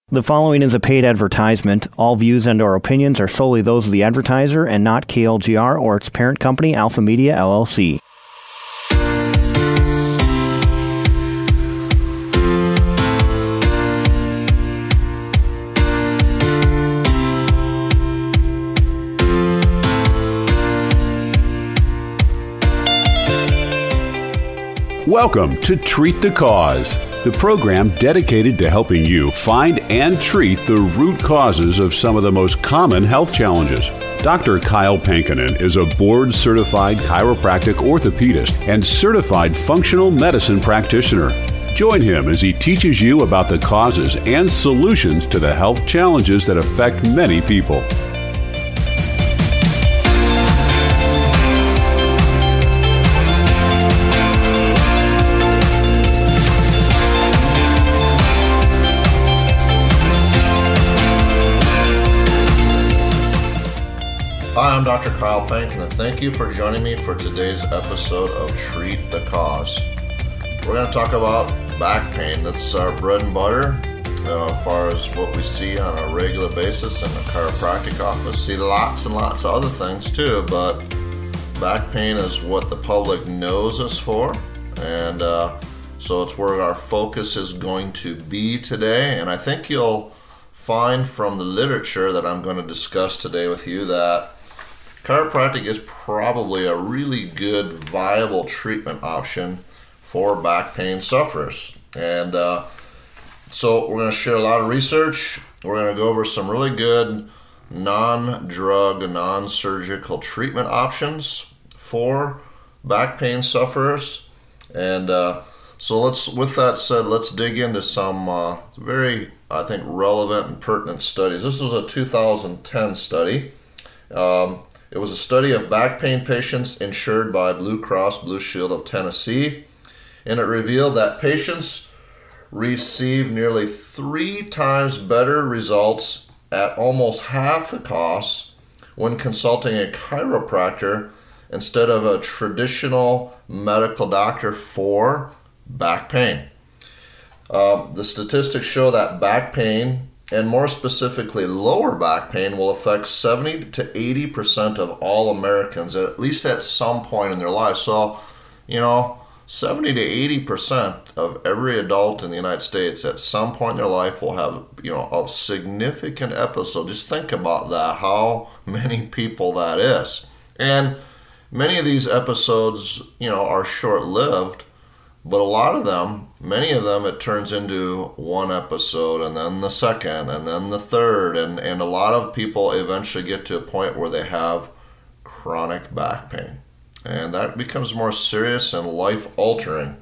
The following is a paid advertisement. All views and/or opinions are solely those of the advertiser and not KLGR or its parent company, Alpha Media, LLC. Welcome to Treat the Cause, the program dedicated to helping you find and treat the root causes of some of the most common health challenges. Dr. Kyle Pankinen is a board-certified chiropractic orthopedist and certified functional medicine practitioner. Join him as he teaches you about the causes and solutions to the health challenges that affect many people. Hi, I'm Dr. Kyle Pankinen, and thank you for joining me for today's episode of Treat the Cause. We're going to talk about back pain. That's our bread and butter as far as what we see on a regular basis in the chiropractic office. See lots and lots of other things too, but back pain is what the public knows us for, and so it's where our focus is going to be today. And I think you'll find from the literature that I'm going to discuss today with you that chiropractic is probably a really good, viable treatment option for back pain sufferers. And so we're going to share a lot of research. We're going to go over some really good non-drug, non-surgical treatment options for back pain sufferers. And so with that said, let's dig into some very, I think, relevant and pertinent studies. This was a 2010 study. It was a study of back pain patients insured by Blue Cross Blue Shield of Tennessee, and it revealed that patients received nearly 3 times better results at almost half the cost when consulting a chiropractor instead of a traditional medical doctor for back pain. The statistics show that back pain, and more specifically lower back pain, will affect 70 to 80% of all Americans at least at some point in their life. So, 70 to 80% of every adult in the United States at some point in their life will have, a significant episode. Just think about that, how many people that is. And many of these episodes, are short-lived. But a lot of them, many of them, it turns into one episode and then the second and then the third. And a lot of people eventually get to a point where they have chronic back pain. And that becomes more serious and life-altering.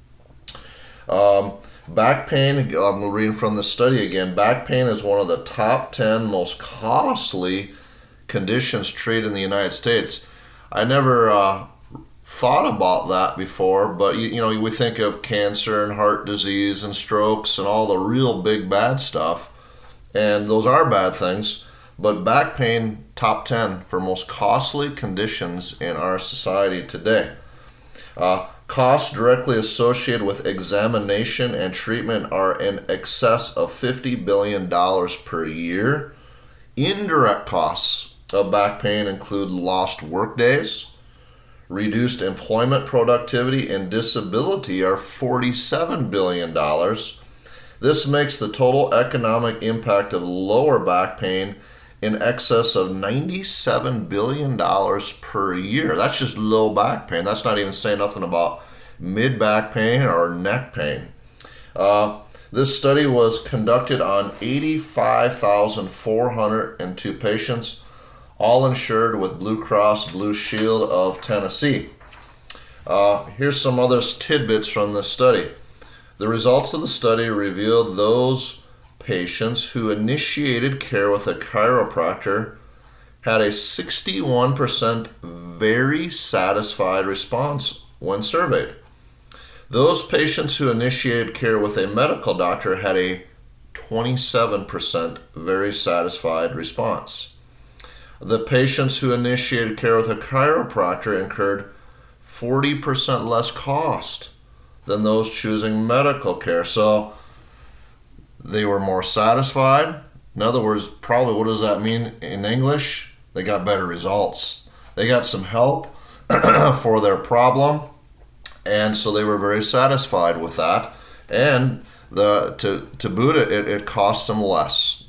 Back pain, I'm reading from the study again, back pain is one of the top 10 most costly conditions treated in the United States. I never thought about that before, but we think of cancer and heart disease and strokes and all the real big bad stuff, and those are bad things, but back pain, top 10 for most costly conditions in our society today. Costs directly associated with examination and treatment are in excess of $50 billion per year. Indirect costs of back pain include lost work days, reduced employment productivity, and disability are $47 billion. This makes the total economic impact of lower back pain in excess of $97 billion per year. That's just low back pain. That's not even saying nothing about mid-back pain or neck pain. This study was conducted on 85,402 patients, all insured with Blue Cross Blue Shield of Tennessee. Here's some other tidbits from this study. The results of the study revealed those patients who initiated care with a chiropractor had a 61% very satisfied response when surveyed. Those patients who initiated care with a medical doctor had a 27% very satisfied response. The patients who initiated care with a chiropractor incurred 40% less cost than those choosing medical care. So They were more satisfied. In other words, probably what does that mean in English? They got better results. They got some help for their problem, and so they were very satisfied with that. And to boot it cost them less.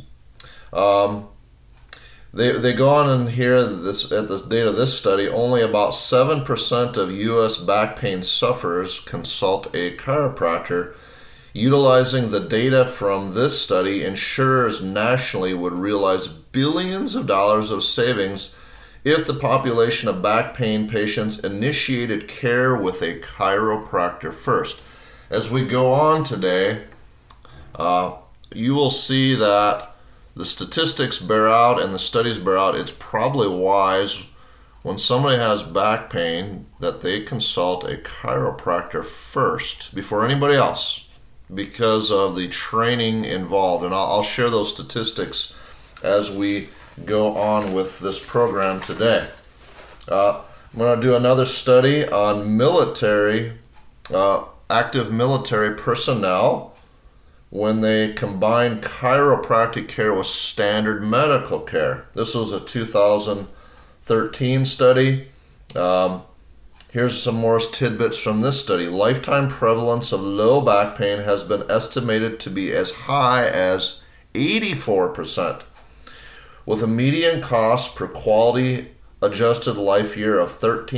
They go on and here at the date of this study, only about 7% of U.S. back pain sufferers consult a chiropractor. Utilizing the data from this study, insurers nationally would realize billions of dollars of savings if the population of back pain patients initiated care with a chiropractor first. As we go on today, you will see that the statistics bear out and the studies bear out. It's probably wise when somebody has back pain that they consult a chiropractor first before anybody else because of the training involved. And I'll share those statistics as we go on with this program today. I'm going to do another study on military, active military personnel when they combine chiropractic care with standard medical care. This was a 2013 study. Here's some more tidbits from this study. Lifetime prevalence of low back pain has been estimated to be as high as 84%, with a median cost per quality adjusted life year of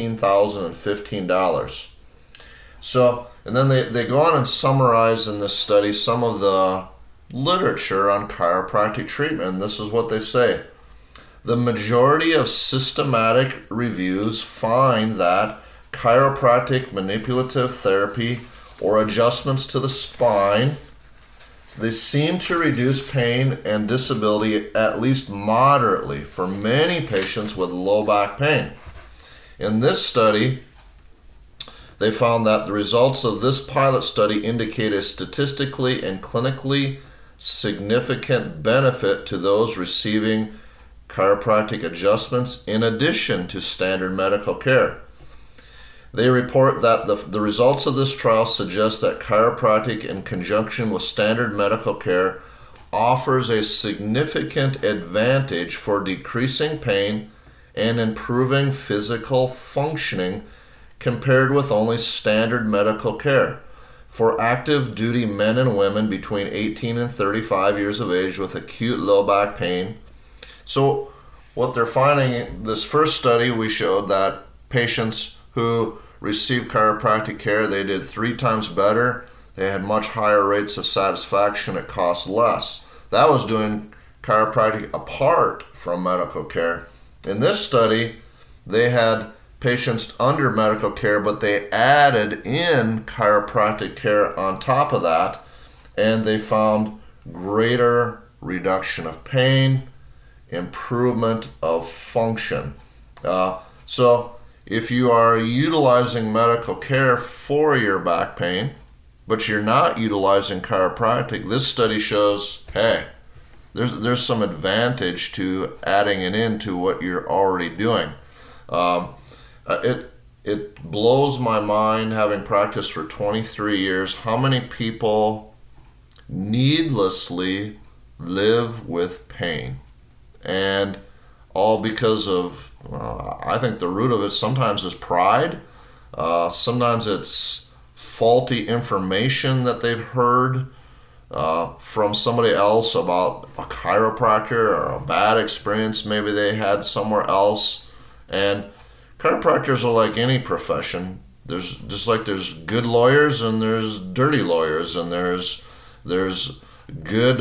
$13,015. So, and then they go on and summarize in this study some of the literature on chiropractic treatment. And this is what they say. The majority of systematic reviews find that chiropractic manipulative therapy or adjustments to the spine, they seem to reduce pain and disability at least moderately for many patients with low back pain. In this study, they found that the results of this pilot study indicate a statistically and clinically significant benefit to those receiving chiropractic adjustments in addition to standard medical care. They report that the results of this trial suggest that chiropractic in conjunction with standard medical care offers a significant advantage for decreasing pain and improving physical functioning compared with only standard medical care for active duty men and women between 18 and 35 years of age with acute low back pain. So what they're finding, this first study we showed that patients who received chiropractic care, they did 3 times better. They had much higher rates of satisfaction. It cost less. That was doing chiropractic apart from medical care. In this study, they had patients under medical care, but they added in chiropractic care on top of that, and they found greater reduction of pain, improvement of function. So if you are utilizing medical care for your back pain, but you're not utilizing chiropractic, this study shows, hey, there's some advantage to adding it into what you're already doing. It blows my mind, having practiced for 23 years, how many people needlessly live with pain. And all because of, I think the root of it sometimes is pride. Sometimes it's faulty information that they've heard from somebody else about a chiropractor or a bad experience maybe they had somewhere else. And chiropractors are like any profession. There's just like there's good lawyers and there's dirty lawyers, and there's good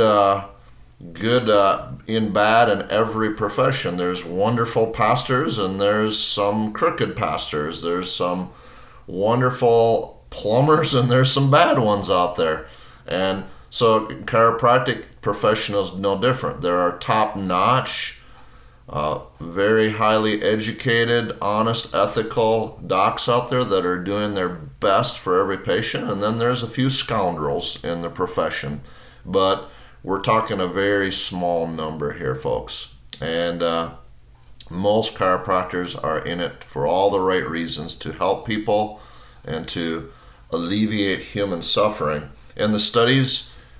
in bad in every profession. There's wonderful pastors and there's some crooked pastors. There's some wonderful plumbers and there's some bad ones out there. And so chiropractic profession is no different. There are top-notch, very highly educated, honest, ethical docs out there that are doing their best for every patient, and then there's a few scoundrels in the profession. But we're talking a very small number here, folks. And most chiropractors are in it for all the right reasons, to help people and to alleviate human suffering. And the studies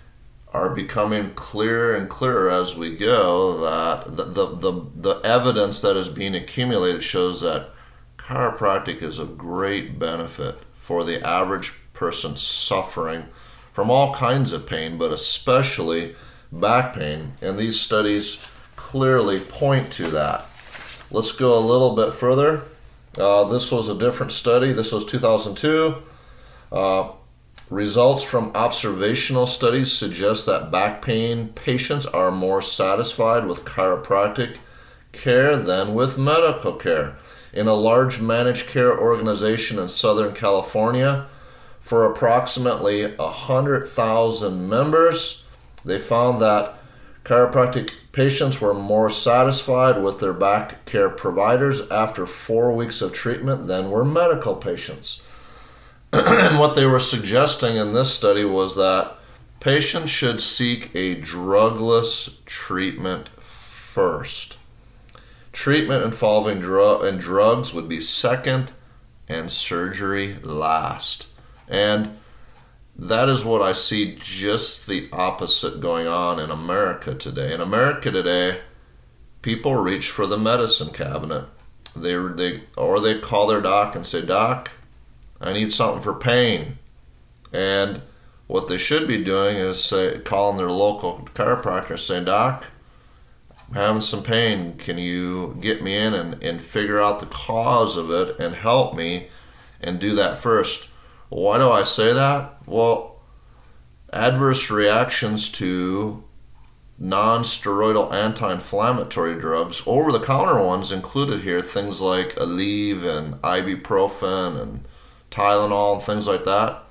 are becoming clearer and clearer as we go, that the evidence that is being accumulated shows that chiropractic is of great benefit for the average person suffering from all kinds of pain, but especially back pain. And these studies clearly point to that. Let's go a little bit further. This was a different study. This was 2002. Results from observational studies suggest that back pain patients are more satisfied with chiropractic care than with medical care. In a large managed care organization in Southern California, for approximately 100,000 members, they found that chiropractic patients were more satisfied with their back care providers after 4 weeks of treatment than were medical patients. And what they were suggesting in this study was that patients should seek a drugless treatment first. Treatment involving drugs would be second, and surgery last. And that is what I see, just the opposite going on in America today. In America today, people reach for the medicine cabinet. They call their doc and say, "Doc, I need something for pain." And what they should be doing is calling their local chiropractor saying, "Doc, I'm having some pain. Can you get me in and figure out the cause of it and help me and do that first?" Why do I say that? Well, adverse reactions to non-steroidal anti-inflammatory drugs, over-the-counter ones included here, things like Aleve and ibuprofen and Tylenol and things like that,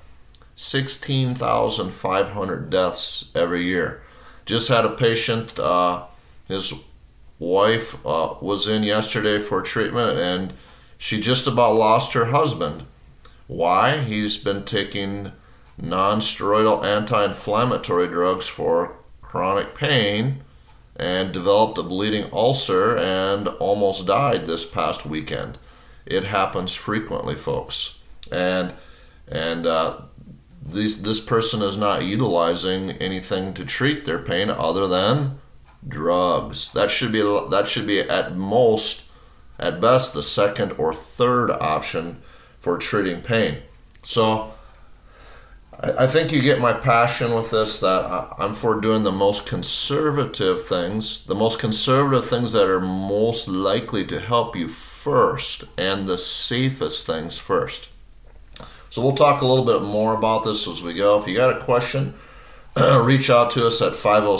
16,500 deaths every year. Just had a patient, his wife was in yesterday for treatment, and she just about lost her husband. Why? He's been taking non-steroidal anti-inflammatory drugs for chronic pain and developed a bleeding ulcer and almost died this past weekend. It happens frequently, folks. And this person is not utilizing anything to treat their pain other than drugs. That should be at best the second or third option for treating pain. So I think you get my passion with this, that I'm for doing the most conservative things that are most likely to help you first, and the safest things first. So we'll talk a little bit more about this as we go. If you got a question, reach out to us at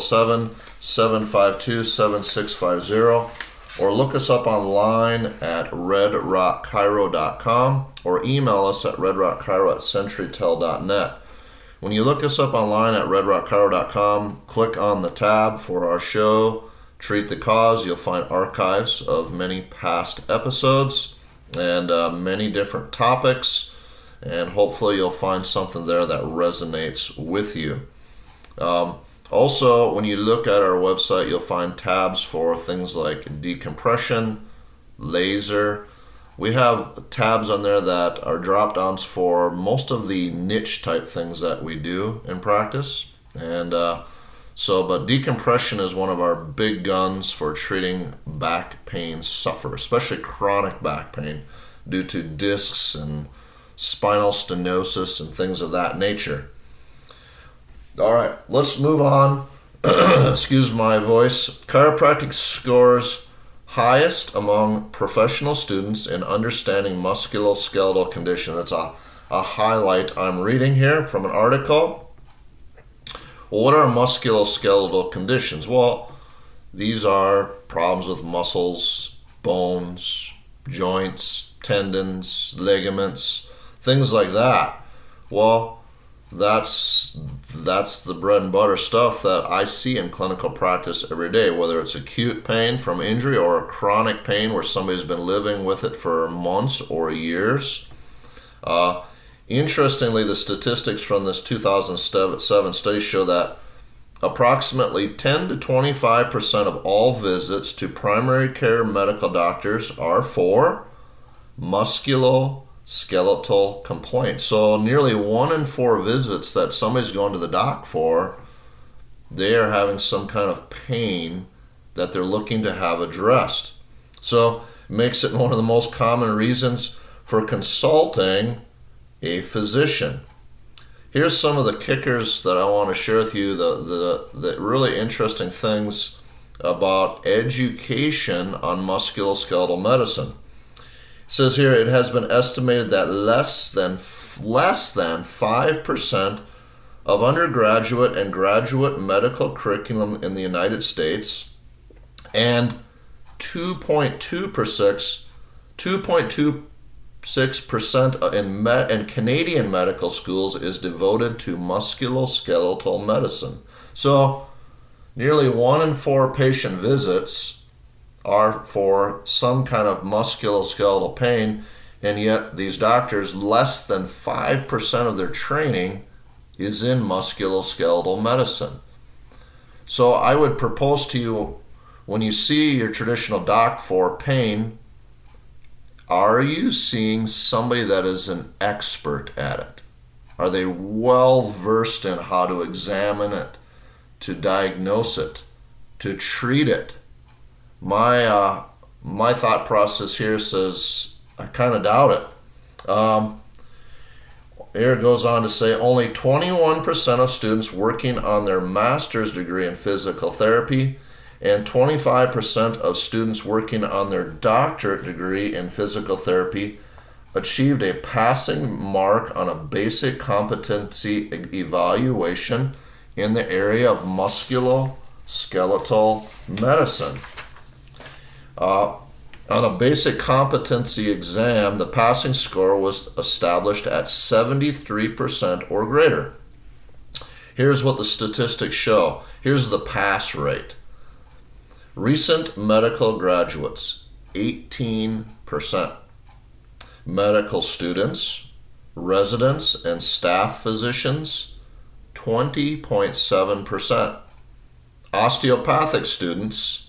507-752-7650, or look us up online at redrockchiro.com, or email us at redrockchiro@centurytel.net. When you look us up online at redrockchiro.com, click on the tab for our show, Treat the Cause. You'll find archives of many past episodes and many different topics, and hopefully you'll find something there that resonates with you. Also, when you look at our website, you'll find tabs for things like decompression, laser. We have tabs on there that are drop downs for most of the niche type things that we do in practice. And but decompression is one of our big guns for treating back pain sufferers, especially chronic back pain due to discs and spinal stenosis and things of that nature. All right, let's move on. Excuse my voice. Chiropractic scores highest among professional students in understanding musculoskeletal condition. That's a highlight I'm reading here from an article. Well, what are musculoskeletal conditions? Well, these are problems with muscles, bones, joints, tendons, ligaments, things like that. Well, that's the bread and butter stuff that I see in clinical practice every day, whether it's acute pain from injury or a chronic pain where somebody's been living with it for months or years. Interestingly, the statistics from this 2007 study show that approximately 10 to 25% of all visits to primary care medical doctors are for musculoskeletal complaints. So nearly 1 in 4 visits that somebody's going to the doc for they are having some kind of pain that they're looking to have addressed. So it makes it one of the most common reasons for consulting a physician. Here's some of the kickers that I want to share with you, the really interesting things about education on musculoskeletal medicine. It says here, it has been estimated that less than 5% of undergraduate and graduate medical curriculum in the United States and 2.26% in Canadian medical schools is devoted to musculoskeletal medicine. So nearly 1 in 4 patient visits are for some kind of musculoskeletal pain, and yet these doctors, less than 5% of their training is in musculoskeletal medicine. So I would propose to you, when you see your traditional doc for pain, are you seeing somebody that is an expert at it? Are they well versed in how to examine it, to diagnose it, to treat it? My thought process here says I kind of doubt it. Here it goes on to say only 21% of students working on their master's degree in physical therapy and 25% of students working on their doctorate degree in physical therapy achieved a passing mark on a basic competency evaluation in the area of musculoskeletal medicine. On a basic competency exam, the passing score was established at 73% or greater. Here's what the statistics show. Here's the pass rate. Recent medical graduates, 18%. Medical students, residents, and staff physicians, 20.7%. Osteopathic students,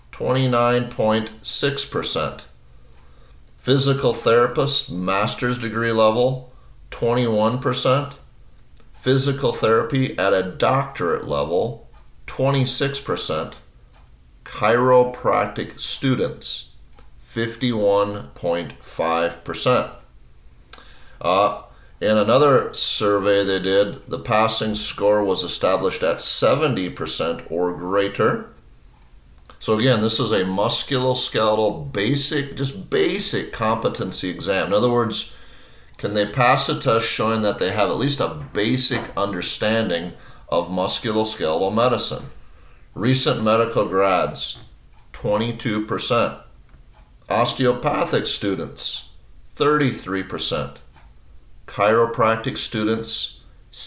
29.6%. Physical therapists, master's degree level, 21%. Physical therapy at a doctorate level, 26%. Chiropractic students, 51.5%. In another survey they did, the passing score was established at 70% or greater. So again, this is a musculoskeletal basic competency exam. In other words, can they pass a test showing that they have at least a basic understanding of musculoskeletal medicine? Recent medical grads, 22%. Osteopathic students, 33%. Chiropractic students,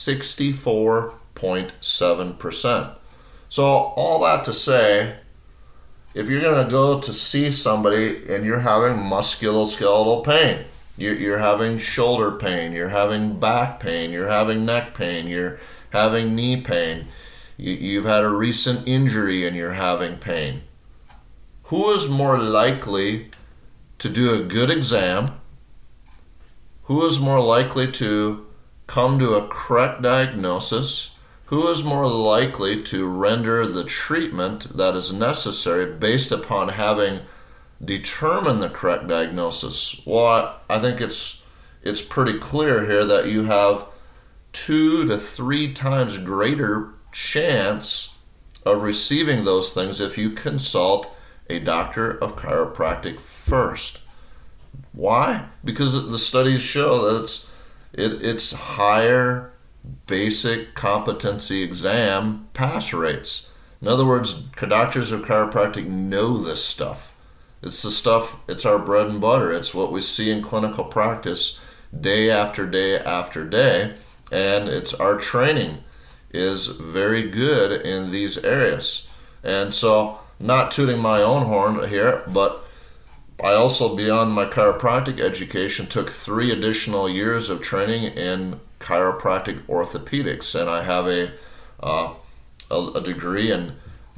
64.7%. So all that to say, if you're going to go to see somebody and you're having musculoskeletal pain, you're having shoulder pain, you're having back pain, you're having neck pain, you're having knee pain, you've had a recent injury and you're having pain, who is more likely to do a good exam? Who is more likely to come to a correct diagnosis? Who is more likely to render the treatment that is necessary based upon having determined the correct diagnosis? Well, I think it's pretty clear here that you have 2 to 3 times greater chance of receiving those things if you consult a doctor of chiropractic first. Why? Because the studies show that it's higher basic competency exam pass rates. In other words, doctors of chiropractic know this stuff. It's the stuff, it's our bread and butter. It's what we see in clinical practice day after day after day, and it's our training is very good in these areas. And so, not tooting my own horn here, but I also, beyond my chiropractic education, took 3 additional years of training in chiropractic orthopedics, and I have a degree in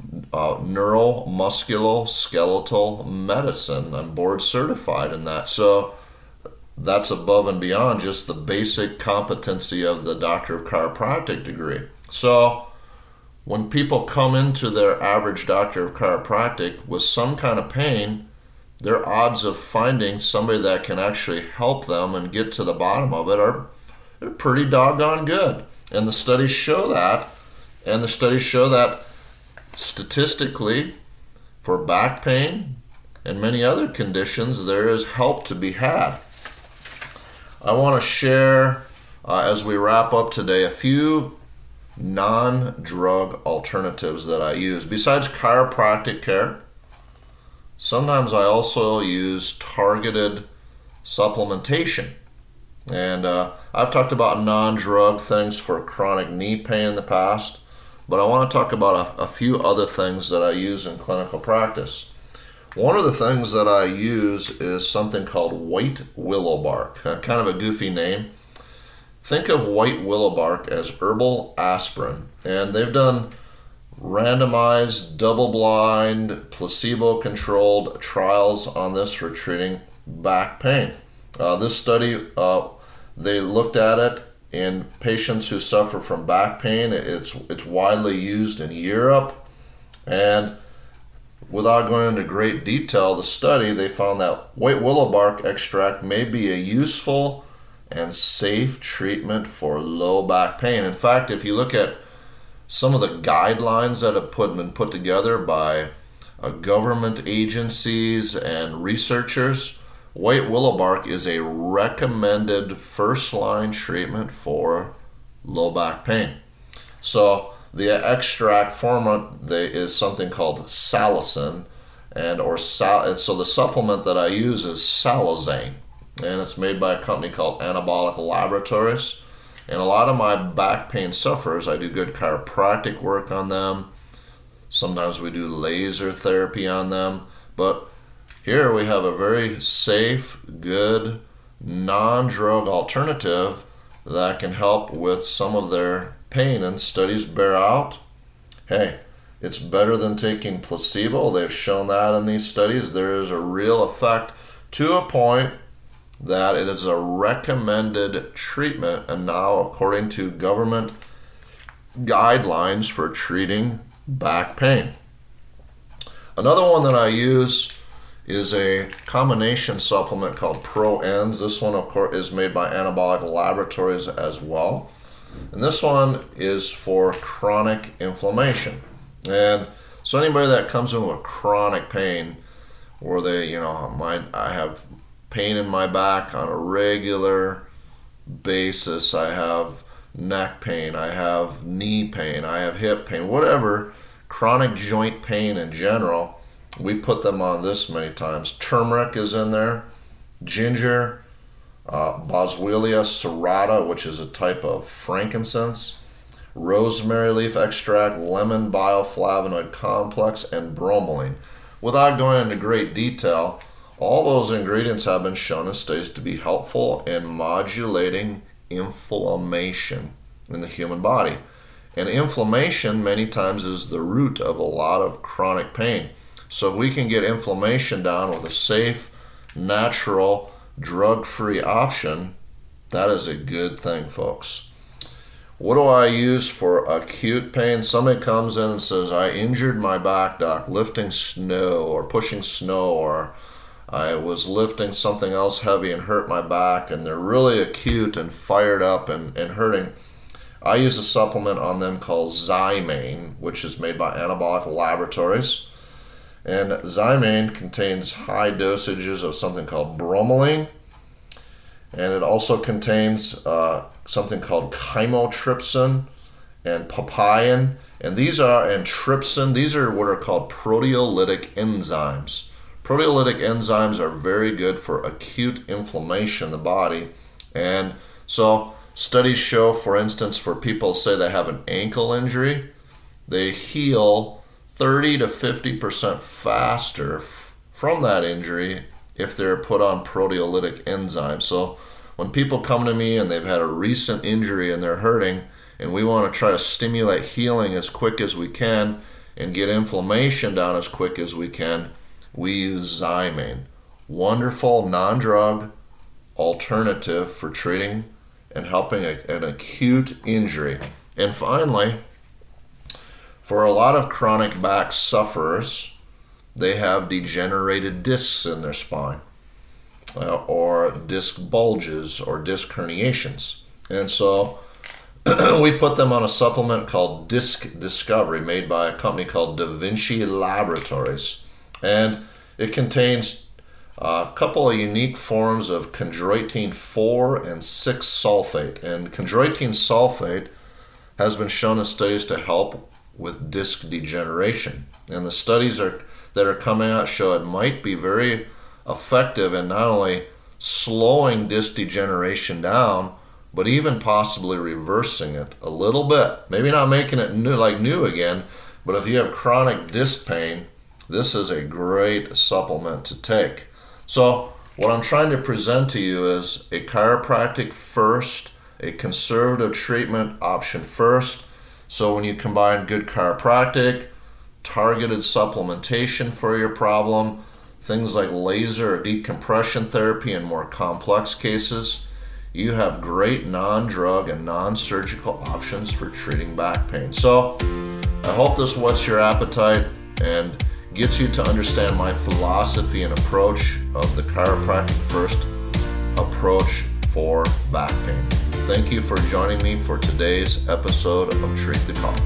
neuromusculoskeletal medicine. I'm board certified in that. So that's above and beyond just the basic competency of the doctor of chiropractic degree. So when people come into their average doctor of chiropractic with some kind of pain, their odds of finding somebody that can actually help them and get to the bottom of it are pretty doggone good. And the studies show that. And the studies show that statistically, for back pain and many other conditions, there is help to be had. I want to share, as we wrap up today, a few non-drug alternatives that I use. Besides chiropractic care, sometimes I also use targeted supplementation. And I've talked about non-drug things for chronic knee pain in the past, but I want to talk about a few other things that I use in clinical practice. One of the things that I use is something called white willow bark, kind of a goofy name. Think of white willow bark as herbal aspirin, and they've done randomized, double-blind, placebo-controlled trials on this for treating back pain. This study, they looked at it in patients who suffer from back pain. It's widely used in Europe, and without going into great detail, the study, they found that white willow bark extract may be a useful and safe treatment for low back pain. In fact, if you look at some of the guidelines that have been put together by government agencies and researchers, white willow bark is a recommended first-line treatment for low back pain. So the extract form is something called salicin, so the supplement that I use is Salazane, and it's made by a company called Anabolic Laboratories. And a lot of my back pain sufferers, I do good chiropractic work on them. Sometimes we do laser therapy on them. But here we have a very safe, good, non-drug alternative that can help with some of their pain. And studies bear out, hey, it's better than taking placebo. They've shown that in these studies. There is a real effect to a point that it is a recommended treatment, and now according to government guidelines for treating back pain. Another one that I use is a combination supplement called ProEnz. This one, of course, is made by Anabolic Laboratories as well. And this one is for chronic inflammation. And so anybody that comes in with chronic pain, where I have pain in my back on a regular basis, I have neck pain, I have knee pain, I have hip pain, whatever, chronic joint pain in general, we put them on this many times. Turmeric is in there, ginger, Boswellia serrata, which is a type of frankincense, rosemary leaf extract, lemon bioflavonoid complex, and bromelain. Without going into great detail, all those ingredients have been shown in studies to be helpful in modulating inflammation in the human body. And inflammation many times is the root of a lot of chronic pain. So if we can get inflammation down with a safe, natural, drug-free option, that is a good thing, folks. What do I use for acute pain? Somebody comes in and says, I injured my back, doc, lifting snow or pushing snow, or I was lifting something else heavy and hurt my back, and they're really acute and fired up and hurting. I use a supplement on them called Zymane, which is made by Anabolic Laboratories. And Zymane contains high dosages of something called bromelain, and it also contains something called chymotrypsin and papain, and trypsin. These are what are called proteolytic enzymes. Proteolytic enzymes are very good for acute inflammation in the body, and so studies show, for instance, for people say they have an ankle injury, they heal 30 to 50% faster from that injury if they're put on proteolytic enzymes. So when people come to me and they've had a recent injury and they're hurting, and we want to try to stimulate healing as quick as we can and get inflammation down as quick as we can, we use Zymane. Wonderful non-drug alternative for treating and helping an acute injury. And finally, For a lot of chronic back sufferers, they have degenerated discs in their spine, or disc bulges or disc herniations. And so we put them on a supplement called Disc Discovery, made by a company called Da Vinci Laboratories. And it contains a couple of unique forms of chondroitin 4 and 6 sulfate. And chondroitin sulfate has been shown in studies to help with disc degeneration. And the studies that are coming out show it might be very effective in not only slowing disc degeneration down, but even possibly reversing it a little bit. Maybe not making it new again, but if you have chronic disc pain, this is a great supplement to take. So what I'm trying to present to you is a chiropractic first, a conservative treatment option first. So when you combine good chiropractic, targeted supplementation for your problem, things like laser or decompression therapy in more complex cases, you have great non-drug and non-surgical options for treating back pain. So I hope this whets your appetite and gets you to understand my philosophy and approach of the chiropractic first approach for back pain. Thank you for joining me for today's episode of Treat the Cause.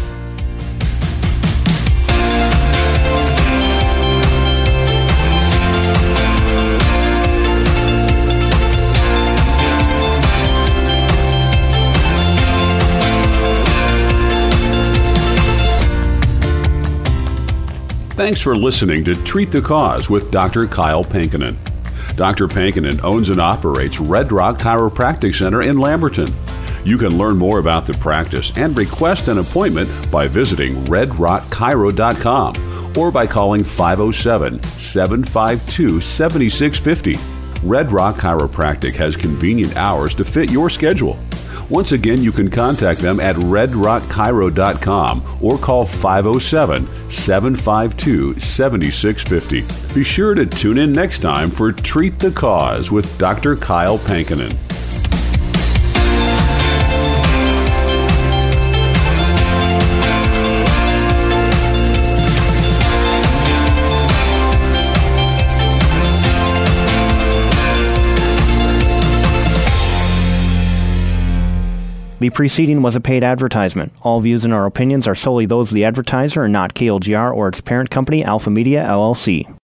Thanks for listening to Treat the Cause with Dr. Kyle Pankinen. Dr. Pankinen owns and operates Red Rock Chiropractic Center in Lamberton. You can learn more about the practice and request an appointment by visiting redrockchiro.com or by calling 507-752-7650. Red Rock Chiropractic has convenient hours to fit your schedule. Once again, you can contact them at redrockchiro.com or call 507-752-7650. Be sure to tune in next time for Treat the Cause with Dr. Kyle Pankinen. The preceding was a paid advertisement. All views and our opinions are solely those of the advertiser and not KLGR or its parent company, Alpha Media, LLC.